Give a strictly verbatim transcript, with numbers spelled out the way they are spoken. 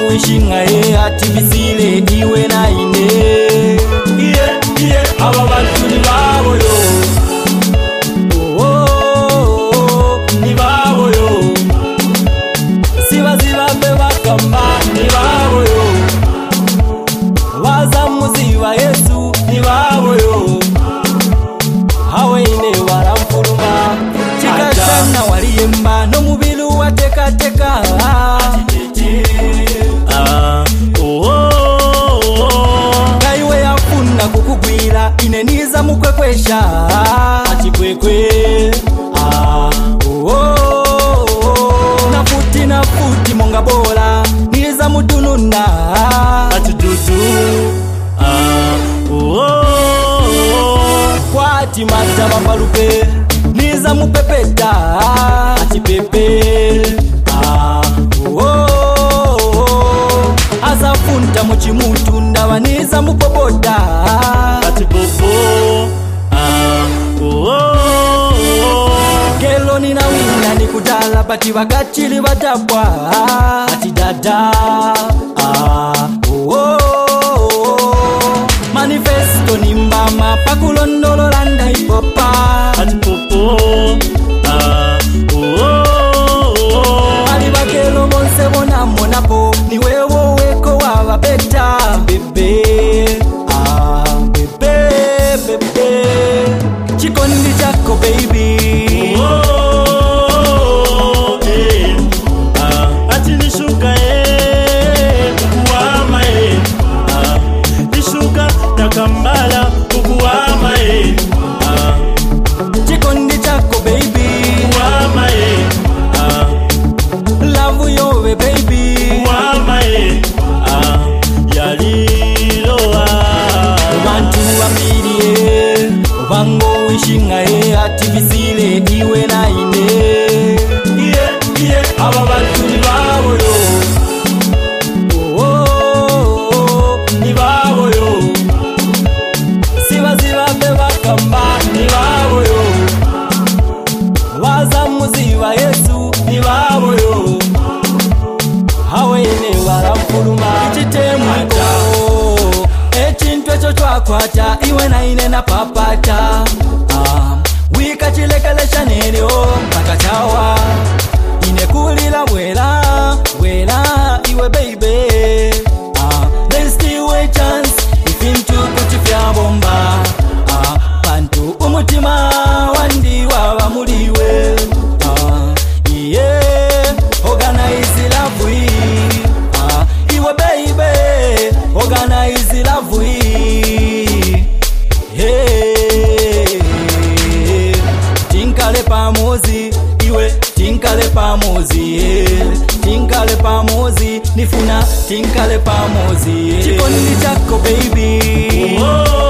wishing aye ativisile iwe na ine. Iye iye aba bantu ni babo yo. Oh oh oh Ni babo yo. siba ziba beba kamba Ni babo yo. waza muziba Yesu Ni babo yo. hawe ine waramfuruma chikatana waliyemba no mubilu wateka teka. Ah oh oh Kaiwe yafuna kukugwira ine niza mukwekwesha Achikwekwe. ah oh, oh, oh. Nafuti nafuti monga bola niza mutununda Atududu. Ah oh oh kwati mata mapalupe niza mupepeta Achipepe. ah oh, oh, oh. Azafunta muchimutu ndaba niza mupopoda Atipopo. Ah oh oh Kelo nina wina nikudala bati wakachili watapwa ati dada ah oh, oh, oh. Manifesto ni mbama pakulondolo landa ipopa Atipopo. Ah oh oh ali bakelo bonse bona monapo ni wewo weko wa beta bebe ah bebe bebe chikondi chako baby. Oh, eh, ah, ati nishuka eh, kukuama eh, ah, nishuka nakambala kukuama eh, ah, Chikondi chako baby, kukuama eh, ah, love yowe baby, kukuama eh, ah, yaliloa. bantu bambirie bango wishinga e ativisile iwe na ine. Iye iye aba bantu ni babo yo. Oh, oh, oh. Ni babo yo. Siba ziba beba kamba Ni babo yo. waza muziba Yesu Ni babo yo. hawe ine waramfuruma ichitemwiko echintu echo twakwata iwe na ine na papata ah, wika chilekelesha neryo mpaka chawa ine kulila bwela bwela iwe baby ah, there's still a chance ifintu kuchifya bomba ah, bantu umutima wandi waba muliwe ah, yeah, organize love hii ah, iwe baby organize love hii hey, tinkale pamozi iwe tinkale pamozi yeah. Tinkale pamozi nifuna tinkale pamozi yeah. Chikondi chako baby Oh